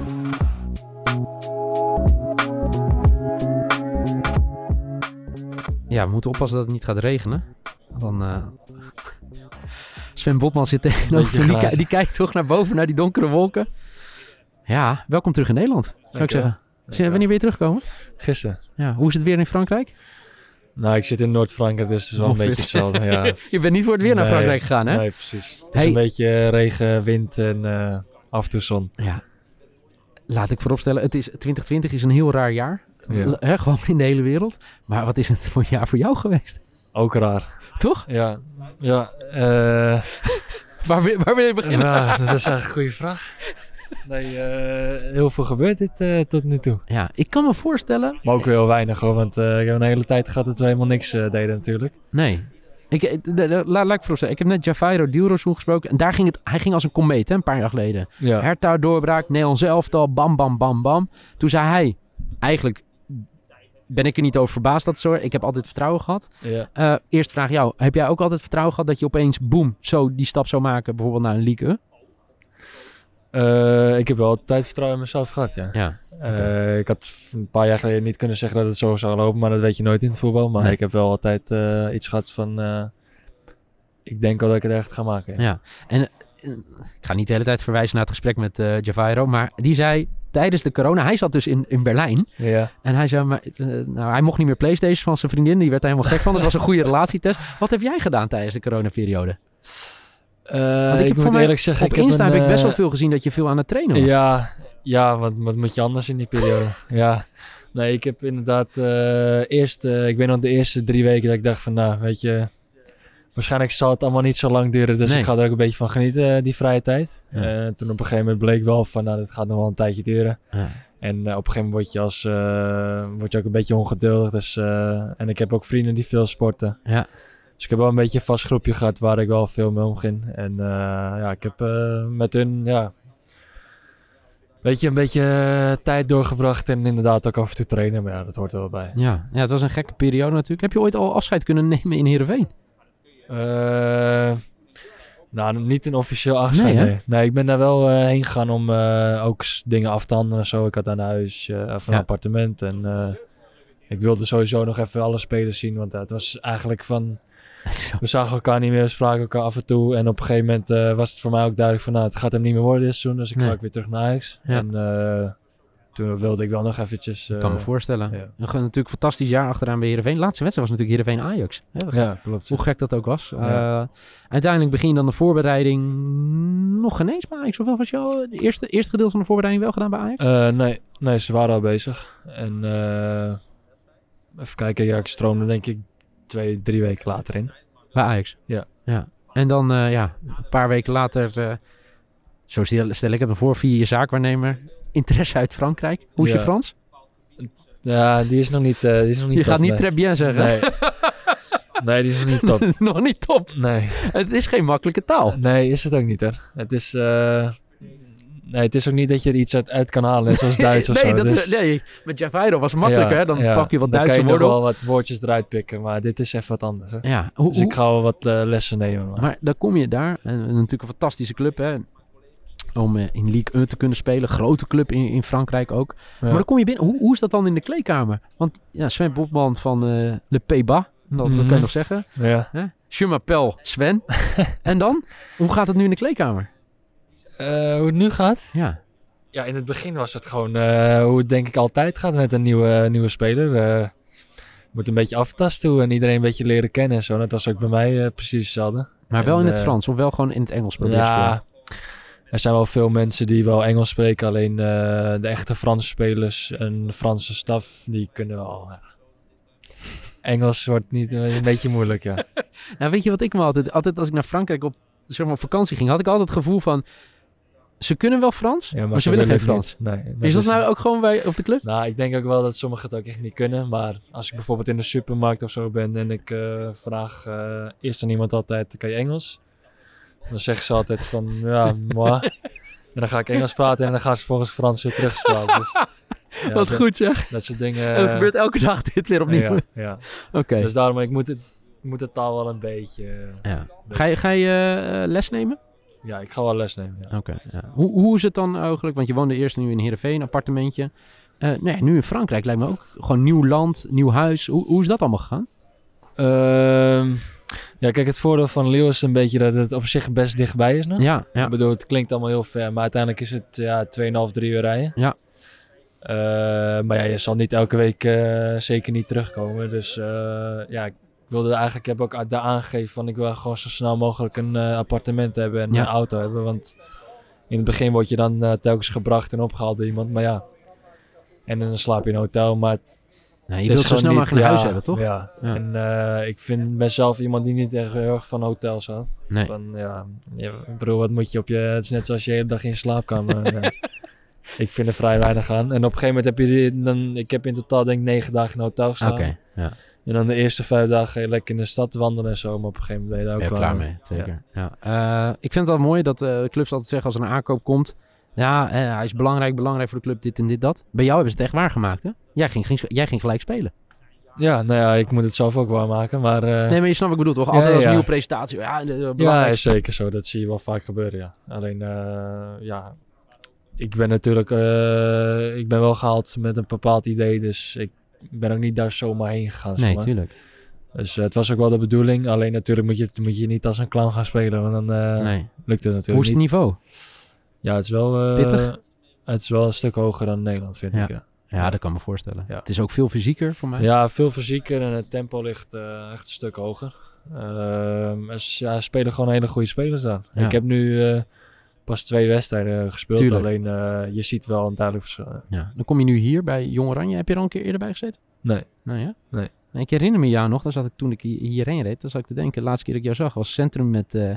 Ja, we moeten oppassen dat het niet gaat regenen. Dan... Uh... Sven Botman zit tegenover. Die, ki- die kijkt toch naar boven, naar die donkere wolken. Ja, welkom terug in Nederland, zou ik Dankjewel. zeggen. Dankjewel. Wanneer ben je teruggekomen? Gisteren. Ja, hoe is het weer in Frankrijk? Nou, ik zit in Noord-Frankrijk, dus het is wel een beetje hetzelfde. Ja. Je bent niet voor het weer naar Nee, Frankrijk gegaan, hè? Nee, precies. Het is Hey. een beetje regen, wind en uh, af en toe zon. Ja. Laat ik vooropstellen, het is, twintig twintig is een heel raar jaar. Ja. L- Hè, gewoon in de hele wereld. Maar wat is het voor een jaar voor jou geweest? Ook raar. Toch? Ja, ja. Uh, waar, wil- waar wil je beginnen? nou, dat is eigenlijk een goede vraag. Nee, uh, heel veel gebeurt dit uh, tot nu toe. Ja, ik kan me voorstellen... Maar ook weer heel weinig hoor, want uh, ik heb een hele tijd gehad dat we helemaal niks uh, deden natuurlijk. Nee. Ik, de, de, de, laat, laat ik voorstellen. Ik heb net Javairo Dilrosun gesproken. En daar ging het, hij ging als een komeet, hè, een paar jaar geleden. Ja. Hertha doorbraak, Nederlands elftal, bam, bam, bam, bam. Toen zei hij, eigenlijk ben ik er niet over verbaasd dat zo. Ik heb altijd vertrouwen gehad. Ja. Uh, eerst vraag jou, heb jij ook altijd vertrouwen gehad dat je opeens, boem, zo die stap zou maken, bijvoorbeeld naar een Ligue? Uh, ik heb wel altijd vertrouwen in mezelf gehad, ja. Ja. Uh, ik had een paar jaar geleden niet kunnen zeggen dat het zo zou lopen, maar dat weet je nooit in het voetbal. Maar Nee. ik heb wel altijd uh, iets gehad van, uh, ik denk wel dat ik het echt ga maken. Ja. Ja, en uh, ik ga niet de hele tijd verwijzen naar het gesprek met uh, Javairo, maar die zei tijdens de corona, hij zat dus in, in Berlijn. Ja. En hij zei, maar, uh, nou, hij mocht niet meer PlayStation van zijn vriendin, die werd er helemaal gek van. Het was een goede relatietest. Wat heb jij gedaan tijdens de coronaperiode? Uh, Want ik, heb moet voor mij- eerlijk zeggen, Op ik heb Insta een, heb ik best wel uh, veel gezien dat je veel aan het trainen was. Ja, ja wat, wat moet je anders in die periode? Ja, nee, ik heb inderdaad uh, eerst, uh, ik weet nog de eerste drie weken dat ik dacht van, nou, weet je, waarschijnlijk zal het allemaal niet zo lang duren, dus Nee. ik ga er ook een beetje van genieten, die vrije tijd. Ja. Uh, toen op een gegeven moment bleek wel van, nou, dit gaat nog wel een tijdje duren. Ja. En uh, op een gegeven moment word je, als, uh, word je ook een beetje ongeduldig, dus, uh, en ik heb ook vrienden die veel sporten. Ja. Dus ik heb wel een beetje een vast groepje gehad waar ik wel veel mee omging. En uh, ja, ik heb uh, met hun, ja, weet je, een beetje uh, tijd doorgebracht en inderdaad ook af en toe trainen. Maar ja, dat hoort er wel bij. Ja. ja, het was een gekke periode natuurlijk. Heb je ooit al afscheid kunnen nemen in Heerenveen? Uh, nou, niet een officieel afscheid, Nee, nee, hè? nee. Ik ben daar wel uh, heen gegaan om uh, ook s- dingen af te handelen en zo. Ik had daar een huis, uh, of een Ja. appartement en uh, ik wilde sowieso nog even alle spelers zien. Want uh, het was eigenlijk van, we zagen elkaar niet meer, we spraken elkaar af en toe. En op een gegeven moment uh, was het voor mij ook duidelijk van, nou, het gaat hem niet meer worden dit seizoen. Dus ik Nee. ga ook weer terug naar Ajax. Ja. En uh, toen wilde ik wel nog eventjes... Uh, Ik kan me voorstellen. ja. Een ge- natuurlijk fantastisch jaar achteraan bij Heerenveen. Laatste wedstrijd was natuurlijk Heerenveen-Ajax. Hè? ja, klopt. Hoe gek dat ook was. Ja. Uh, uiteindelijk begin je dan de voorbereiding nog geen eens bij Ajax. Of wel was je al het eerste, eerste gedeelte van de voorbereiding wel gedaan bij Ajax? Uh, nee, nee, ze waren al bezig. En uh, even kijken, ja, ik stroomde denk ik twee, drie weken later in. Bij Ajax? Ja. ja. En dan, uh, ja, een paar weken later, uh, zo stel, stel ik het me voor, via je zaakwaarnemer, interesse uit Frankrijk. Hoe is Ja. je Frans? Ja, die is nog niet, uh, die is nog niet Je top, gaat niet nee. très bien zeggen. Nee. Nee, die is nog niet top. Nog niet top. Nee. Het is geen makkelijke taal. Nee, is het ook niet, hè. Het is... Uh, nee, het is ook niet dat je er iets uit, uit kan halen, net zoals Duits of nee, zo. dat, Dus, nee, met Javairo was het makkelijker. ja, hè? Dan ja. pak je wat Dan Duitse kan je nog woorden op. wel wat woordjes eruit pikken, maar dit is even wat anders, hè. Ja, hoe, Dus ik hoe- ga wel wat uh, lessen nemen. Maar. maar dan kom je daar. En natuurlijk een fantastische club, hè. Om uh, in Ligue één te kunnen spelen. Grote club in, in Frankrijk ook. Ja. Maar dan kom je binnen. Hoe, hoe is dat dan in de kleedkamer? Want ja, Sven Botman van uh, Le Pays-Bas. Dat, dat kan Mhm. je nog zeggen. Ja. Hè? Je m'appelle Sven. En dan? Hoe gaat het nu in de kleedkamer? Uh, hoe het nu gaat? Ja. Ja, in het begin was het gewoon uh, hoe het denk ik altijd gaat met een nieuwe, nieuwe speler. Uh, je moet een beetje aftasten hoe en iedereen een beetje leren kennen en zo. Dat was ook bij mij uh, precies hetzelfde. Maar wel En, in het uh, Frans of wel gewoon in het Engels? probeer je te Ja, er zijn wel veel mensen die wel Engels spreken. Alleen uh, de echte Franse spelers en de Franse staf, die kunnen wel... Ja. Engels wordt niet uh, een beetje moeilijk, ja. Nou, weet je wat ik me altijd... Altijd als ik naar Frankrijk op, zeg maar, op vakantie ging... had ik altijd het gevoel van... Ze kunnen wel Frans, ja maar, ze willen geen het Frans. niet. Nee, Is dat nou ook gewoon bij, op de club? Nou, ik denk ook wel dat sommigen het ook echt niet kunnen. Maar als ik bijvoorbeeld in de supermarkt of zo ben en ik uh, vraag uh, eerst aan iemand altijd, kan je Engels? Dan zeggen ze altijd van, ja, moi. En dan ga ik Engels praten en dan gaan ze volgens Frans weer terugspraken. Dus, ja, Wat dat, goed zeg. Dat soort dingen. En dat gebeurt elke dag dit weer opnieuw. Ja, ja. Oké. Okay. Dus daarom, ik moet, het, ik moet de taal wel een beetje... Uh, ja. Ga je, ga je uh, les nemen? Ja, ik ga wel les nemen, ja. Oké. Okay, ja. hoe, hoe is het dan eigenlijk? Want je woonde eerst nu in Heerenveen, een appartementje. Uh, nee, nu in Frankrijk lijkt me ook gewoon nieuw land, nieuw huis. Hoe, hoe is dat allemaal gegaan? Uh, Ja, kijk, het voordeel van Lille is een beetje dat het op zich best dichtbij is nog. Ja, ja. Ik bedoel, het klinkt allemaal heel ver, maar uiteindelijk is het ja, tweeënhalf, drie uur rijden. Ja. Uh, maar ja, je zal niet elke week uh, zeker niet terugkomen. Dus uh, ja, ik wilde eigenlijk, ik heb ook daar aangegeven van ik wil gewoon zo snel mogelijk een uh, appartement hebben en ja. een auto hebben. Want in het begin word je dan uh, telkens gebracht en opgehaald door iemand, maar ja. En dan slaap je in een hotel, maar... Nee, je wilt zo snel mogelijk een ja, huis hebben, toch? Ja, ja. en uh, ik vind mezelf iemand die niet echt heel erg van hotels houdt. Nee. Van, ja, ja, ik bedoel, wat moet je op je... Het is net zoals je de hele dag in je slaapkamer... ja. Ik vind er vrij weinig aan. En op een gegeven moment heb je die, dan, ik heb in totaal denk ik negen dagen in een hotel gestaan. Oké, okay, ja. En dan de eerste vijf dagen ga je lekker in de stad wandelen en zo. Maar op een gegeven moment ben je daar ook ben je klaar, klaar mee. Zeker. Ja. Ja. Uh, ik vind het wel mooi dat uh, clubs altijd zeggen als er een aankoop komt. Ja, uh, hij is belangrijk, belangrijk voor de club, dit en dit, dat. Bij jou hebben ze het echt waargemaakt, hè? Jij ging, ging, jij ging gelijk spelen. Ja, nou ja, ik moet het zelf ook waarmaken, maar... Uh... Nee, maar je snapt wat ik bedoel, toch? Altijd ja, als ja. nieuwe presentatie. Ja, de, de ja, is zeker zo. Dat zie je wel vaak gebeuren, ja. Alleen, uh, ja... Ik ben natuurlijk... Uh, ik ben wel gehaald met een bepaald idee, dus ik ben ook niet daar zomaar heen gegaan. Nee, maar. tuurlijk. Dus uh, het was ook wel de bedoeling. Alleen natuurlijk moet je, moet je niet als een clown gaan spelen, want dan uh, nee. lukt het natuurlijk Hoe is het niet. niveau? Ja, het is wel... Uh, pittig? Het is wel een stuk hoger dan Nederland, vind ja. ik. Ja. ja, dat kan ik me voorstellen. Ja. Het is ook veel fysieker voor mij. Ja, veel fysieker en het tempo ligt uh, echt een stuk hoger. Uh, ja, spelen gewoon hele goede spelers aan. Ja. Ik heb nu uh, pas twee wedstrijden gespeeld, Tuurlijk. alleen uh, je ziet wel een duidelijk verschil. Ja. Dan kom je nu hier bij Jong Oranje. Heb je er al een keer eerder bij gezeten? Nee. Nou ja? Nee. Ik herinner me jou nog, dan zat ik, toen ik hierheen reed, dan zat ik te denken, de laatste keer dat ik jou zag was centrum met, uh,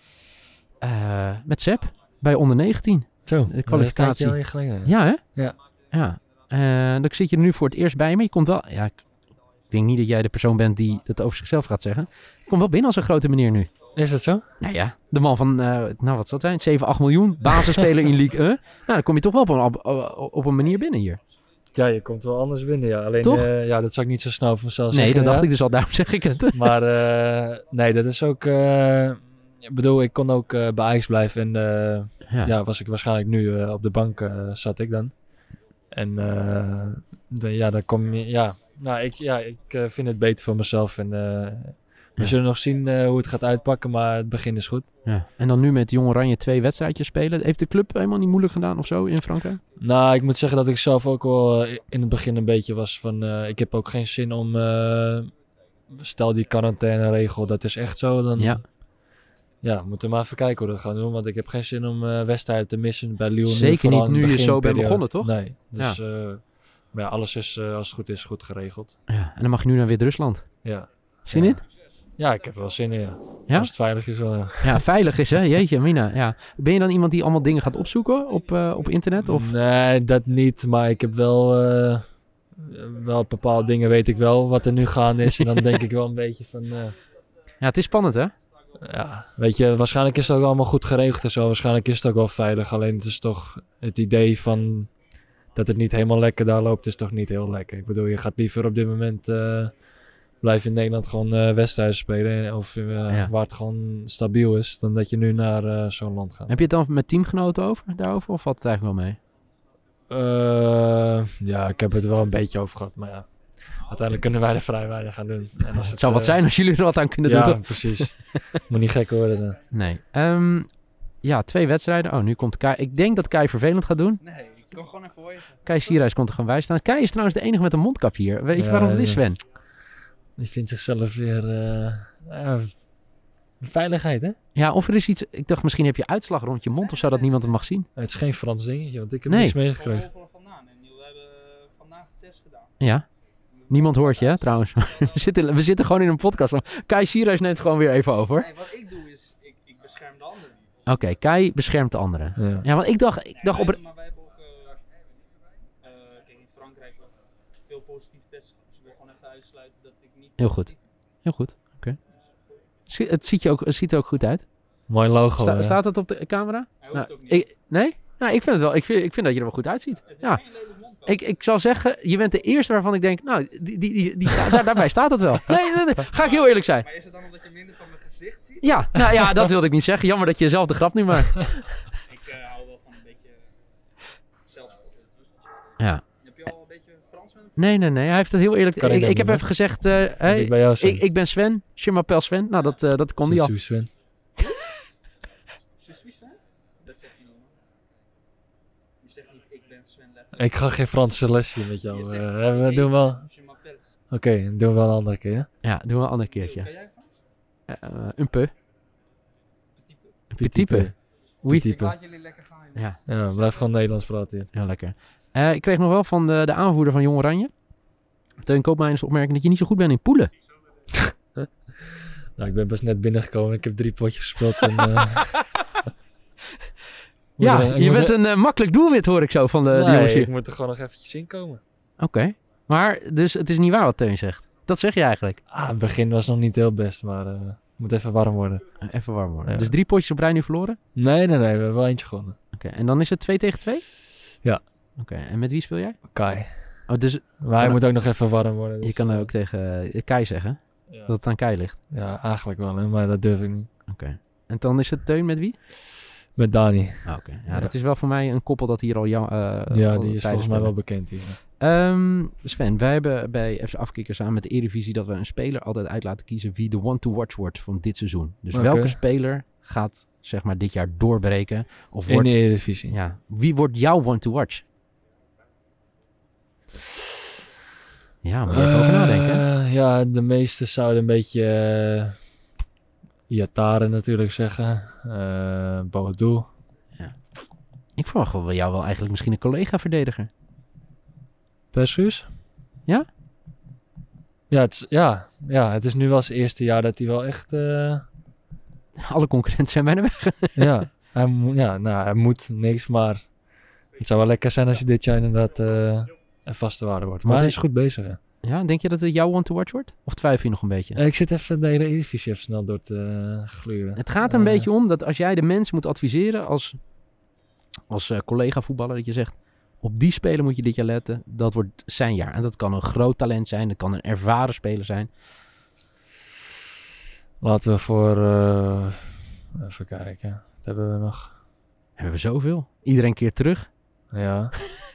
uh, met Sepp bij onder negentien. Zo, de kwalificatie. Dat geleden, ja, hè? Ja. ja. Uh, dan zit je er nu voor het eerst bij me. Je komt wel, ja, ik denk niet dat jij de persoon bent die het over zichzelf gaat zeggen. Je komt wel binnen als een grote meneer nu. Is dat zo? Nou ja, de man van, uh, nou wat zal het zijn, zeven, acht miljoen, basisspeler in League een. Nou, dan kom je toch wel op een, op, op een manier binnen hier. Ja, je komt wel anders binnen, ja. Alleen, Toch? Uh, ja, dat zou ik niet zo snel vanzelf nee, zeggen. Nee, dat dacht ja. ik dus al, daarom zeg ik het. Maar uh, nee, dat is ook... Uh, ik bedoel, ik kon ook uh, bij Ajax blijven en uh, ja. ja, was ik waarschijnlijk nu uh, op de bank uh, zat ik dan. En uh, de, ja, dan kom je... Ja, nou, ik, ja, ik uh, vind het beter voor mezelf en... Uh, we ja. zullen nog zien uh, hoe het gaat uitpakken, maar het begin is goed. Ja. En dan nu met Jong Oranje twee wedstrijdjes spelen. Heeft de club helemaal niet moeilijk gedaan of zo in Frankrijk? Nou, ik moet zeggen dat ik zelf ook wel in het begin een beetje was van... Uh, ik heb ook geen zin om... Uh, stel die quarantaineregel, dat is echt zo. Dan, ja. Ja, we moeten maar even kijken hoe we dat gaan doen. Want ik heb geen zin om uh, wedstrijden te missen bij Lille. Zeker nu, niet nu je zo bent begonnen, toch? Nee. Dus ja. Uh, maar ja, alles is, uh, als het goed is, goed geregeld. Ja, en dan mag je nu naar Wit-Rusland. Ja. Zin ja. in? Ja, ik heb er wel zin in, ja. ja. Als het veilig is wel, ja. Ja, veilig is, hè? Jeetje, Mina. Ja. Ben je dan iemand die allemaal dingen gaat opzoeken op, uh, op internet? Of? Nee, dat niet. Maar ik heb wel... Uh, wel bepaalde dingen weet ik wel wat er nu gaande is. En dan denk ik wel een beetje van... Uh, ja, het is spannend, hè? Ja, weet je, waarschijnlijk is het ook allemaal goed geregeld en zo. Waarschijnlijk is het ook wel veilig. Alleen het is toch het idee van... dat het niet helemaal lekker daar loopt, is toch niet heel lekker. Ik bedoel, je gaat liever op dit moment... Uh, blijf in Nederland gewoon uh, wedstrijden spelen. Of uh, ja. waar het gewoon stabiel is. Dan dat je nu naar uh, zo'n land gaat. Heb je het dan met teamgenoten over, daarover? Of valt het eigenlijk wel mee? Uh, ja, ik heb het er wel een beetje over gehad. Maar ja, uiteindelijk kunnen wij er vrij weinig gaan doen. En als het, het zou wat uh, zijn als jullie er wat aan kunnen ja, doen. Ja, precies. Moet niet gek worden. Dan. Nee. Um, ja, twee wedstrijden. Oh, nu komt Kai. Ik denk dat Kai vervelend gaat doen. Nee, ik kan gewoon even horen. Kai Sierhuis komt er gewoon bij staan. Kai is trouwens de enige met een mondkap hier. Weet je ja, waarom dat is, Sven? Die vindt zichzelf weer... Uh, uh, veiligheid, hè? Ja, of er is iets... Ik dacht, misschien heb je uitslag rond je mond of zo dat niemand het mag zien. Het is geen Frans dingetje, want ik heb nee. niks meegekregen. We hebben vandaag een test gedaan. Ja. Niemand hoort je, hè, trouwens. we, zitten, we zitten gewoon in een podcast. Kai Sierhuis neemt gewoon weer even over. Nee, wat ik doe is, ik, ik bescherm de anderen. Oké, okay, Kai beschermt de anderen. Ja, ja want ik dacht... Ik nee, dacht wij, op... Maar wij hebben ook... Uh, uh, kijk, in Frankrijk veel positieve tests. Dus ik wil gewoon even uitsluiten dat ik niet... Heel goed. Heel goed. Oké. Okay. Het ziet, je ook, het ziet er ook goed uit. Mooi logo. Sta, staat het op de camera? Hij hoeft nou, ook niet. Ik, nee? Nou, ik vind het wel. Ik vind, ik vind dat je er wel goed uitziet. Het is ja. geen lelijk mondkap. Ik, ik zal zeggen, je bent de eerste waarvan ik denk, nou, die, die, die, die sta, daar, daarbij staat het wel. Nee, nee, nee, ga ik heel eerlijk zijn. Maar is het dan omdat je minder van mijn gezicht ziet? Ja, nou ja, dat wilde ik niet zeggen. Jammer dat je zelf de grap nu maakt. Ik uh, hou wel van een beetje zelfspot. Ja. Heb je al een beetje Frans met een Nee, nee, nee. Hij heeft het heel eerlijk... Kan Ik, ik ik, ook heb niet, even gezegd... Uh, hey, ik, bij jou, Sven. ik, ik ben Sven. Je m'appelle Sven. Nou, dat, uh, dat kon hij al. Je Sven. Je suis Sven? Dat zegt hij normaal. Je zegt niet ik ben Sven letterlijk. Ik ga geen Franse lesje met jou. Je Uh, zegt, we ik doen wel... je m'appelle. Oké, okay, doen we wel een andere keer. Ja, doen we een ander Kan keertje. jij Frans? Uh, un peu. Petit peu. Un petit peu. Oui. Petit peu. Laat jullie lekker gaan. joh. Ja, Ja, blijf gewoon Nederlands praten hier. heel lekker. Uh, ik kreeg nog wel van de, de aanvoerder van Jong Oranje. Teun Koopmeiners opmerking dat je niet zo goed bent in poelen. Nou, ik ben best net binnengekomen. Ik heb drie potjes gespeeld. En, uh... Ja, er, je bent er... een uh, makkelijk doelwit, hoor ik zo van de, nee, de jongens hier. ik moet er gewoon nog eventjes in komen. Oké. Okay. Maar, dus het is niet waar wat Teun zegt. Dat zeg je eigenlijk. Ah, het begin was nog niet heel best, maar het uh, moet even warm worden. Uh, even warm worden. Ja. Dus drie potjes op rij nu verloren? Nee, nee, nee. We hebben wel eentje gewonnen. Oké, okay. En dan is het twee tegen twee? Ja. Oké, okay. En met wie speel jij? Kai. Oh, dus... Maar hij moet ook nog even warm worden. Dus je kan ook tegen uh, Kai zeggen, ja. dat het aan Kai ligt. Ja, eigenlijk wel, hè, maar dat durf ik niet. Oké. Okay. En dan is het Teun met wie? Met Dani. Ah, Oké, okay. ja, ja, dat is wel voor mij een koppel dat hier al... Jou, uh, ja, al die is volgens mij wel bekend hier. Um, Sven, wij hebben bij F C Afkikker samen met de Eredivisie dat we een speler altijd uit laten kiezen wie de one to watch wordt van dit seizoen. Dus okay. welke speler gaat zeg maar dit jaar doorbreken? Of wordt, in de Eredivisie. Ja, wie wordt jouw one to watch? Ja, moet je even uh, over nadenken. Ja, de meeste zouden een beetje uh, Iatare natuurlijk zeggen. Uh, Boadu. Ja. Ik verwacht wel jou wel eigenlijk misschien een collega-verdediger. Persuus? Ja? Ja het, is, ja, ja, het is nu wel zijn eerste jaar dat hij wel echt... Uh... Alle concurrenten zijn bijna weg. ja, hij, mo- ja nou, hij moet niks, maar het zou wel lekker zijn als je dit jaar inderdaad uh, een vaste waarde wordt. Maar Wat hij is goed bezig, hè. Ja, denk je dat het jouw one to watch wordt? Of twijfel je nog een beetje? Uh, ik zit even de hele Eredivisie even snel door te uh, gluren. Het gaat er een uh, beetje om dat als jij de mensen moet adviseren als, als uh, collega voetballer, dat je zegt... Op die speler moet je dit jaar letten. Dat wordt zijn jaar. En dat kan een groot talent zijn. Dat kan een ervaren speler zijn. Laten we voor... Uh, even kijken. Wat hebben we nog? Hebben we zoveel? Iedereen keer terug? Ja.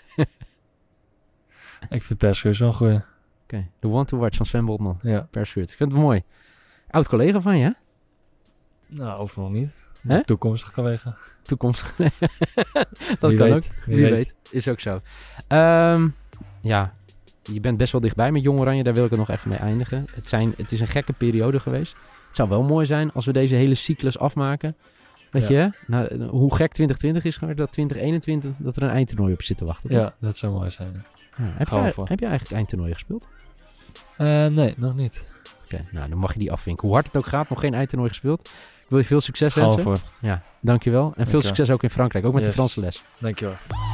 Ik vind Persuus wel goed. Oké. Okay. De one to watch van Sven Botman. Ja. Persuus. Ik vind het mooi. Oud collega van je, hè? Nou, of nog niet. Hè? Toekomstig collega. Toekomstig. dat Wie kan weet, ook. Wie, Wie weet. weet. Is ook zo. Um, ja, je bent best wel dichtbij met Jong Oranje. Daar wil ik het nog even mee eindigen. Het, zijn, het is een gekke periode geweest. Het zou wel mooi zijn als we deze hele cyclus afmaken. Weet ja. je, nou, hoe gek twintig twintig is geweest, dat twintig eenentwintig, dat er een eindtoernooi op zit te wachten. Toch? Ja, dat zou mooi zijn. Ja. Ja, heb, jij, heb jij eigenlijk eindtoernooien gespeeld? Uh, nee, nog niet. Oké, okay, nou dan mag je die afvinken. Hoe hard het ook gaat, nog geen eindtoernooi gespeeld. Ik wil je veel succes Gaan wensen. voor. Ja, dankjewel. En veel dankjewel. succes ook in Frankrijk, ook met yes. de Franse les. Dankjewel.